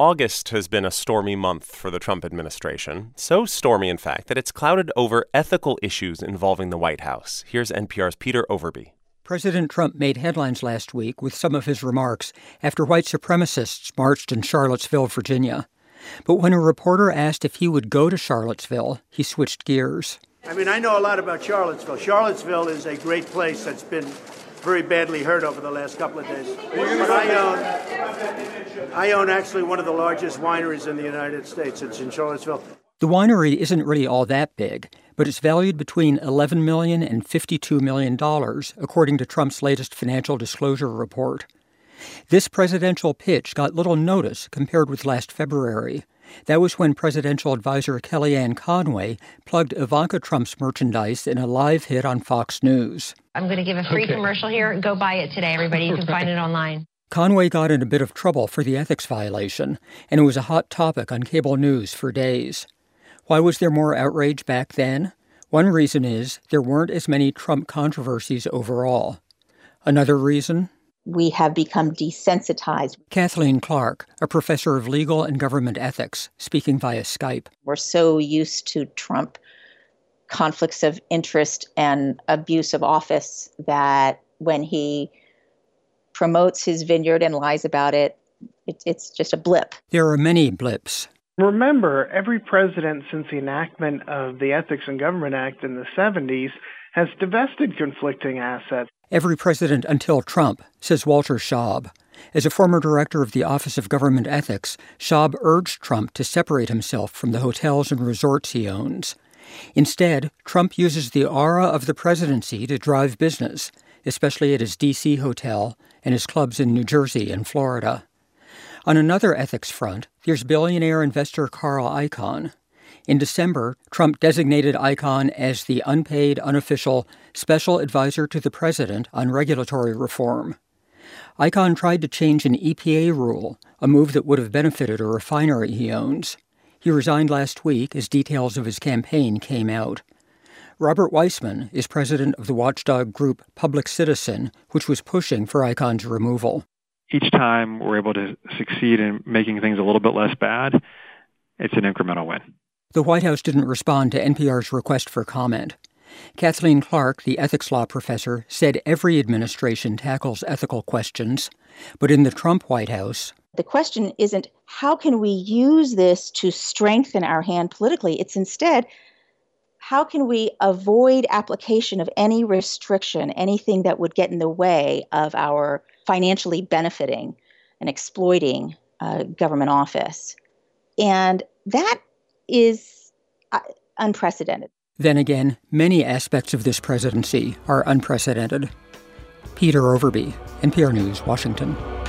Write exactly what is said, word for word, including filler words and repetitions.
August has been a stormy month for the Trump administration. So stormy, in fact, that it's clouded over ethical issues involving the White House. Here's N P R's Peter Overby. President Trump made headlines last week with some of his remarks after white supremacists marched in Charlottesville, Virginia. But when a reporter asked if he would go to Charlottesville, he switched gears. I mean, I know a lot about Charlottesville. Charlottesville is a great place that's been very badly hurt over the last couple of days. But I own, I own actually one of the largest wineries in the United States. It's in Charlottesville. The winery isn't really all that big, but it's valued between eleven million dollars and fifty-two million dollars, according to Trump's latest financial disclosure report. This presidential pitch got little notice compared with last February. That was when presidential advisor Kellyanne Conway plugged Ivanka Trump's merchandise in a live hit on Fox News. I'm going to give a free okay. commercial here. Go buy it today, everybody. You can find it online. Conway got in a bit of trouble for the ethics violation, and it was a hot topic on cable news for days. Why was there more outrage back then? One reason is there weren't as many Trump controversies overall. Another reason? We have become desensitized. Kathleen Clark, a professor of legal and government ethics, speaking via Skype. We're so used to Trump conflicts of interest and abuse of office that when he promotes his vineyard and lies about it, it it's just a blip. There are many blips. Remember, every president since the enactment of the Ethics in Government Act in the seventies has divested conflicting assets. Every president until Trump, says Walter Shaub. As a former director of the Office of Government Ethics, Shaub urged Trump to separate himself from the hotels and resorts he owns. Instead, Trump uses the aura of the presidency to drive business, especially at his D C hotel and his clubs in New Jersey and Florida. On another ethics front, there's billionaire investor Carl Icahn. In December, Trump designated Icahn as the unpaid, unofficial special advisor to the president on regulatory reform. Icahn tried to change an E P A rule, a move that would have benefited a refinery he owns. He resigned last week as details of his campaign came out. Robert Weissman is president of the watchdog group Public Citizen, which was pushing for Icahn's removal. Each time we're able to succeed in making things a little bit less bad, it's an incremental win. The White House didn't respond to N P R's request for comment. Kathleen Clark, the ethics law professor, said every administration tackles ethical questions, but in the Trump White House, the question isn't how can we use this to strengthen our hand politically? It's instead, how can we avoid application of any restriction, anything that would get in the way of our financially benefiting and exploiting uh, government office? And that is uh, unprecedented. Then again, many aspects of this presidency are unprecedented. Peter Overby, N P R News, Washington.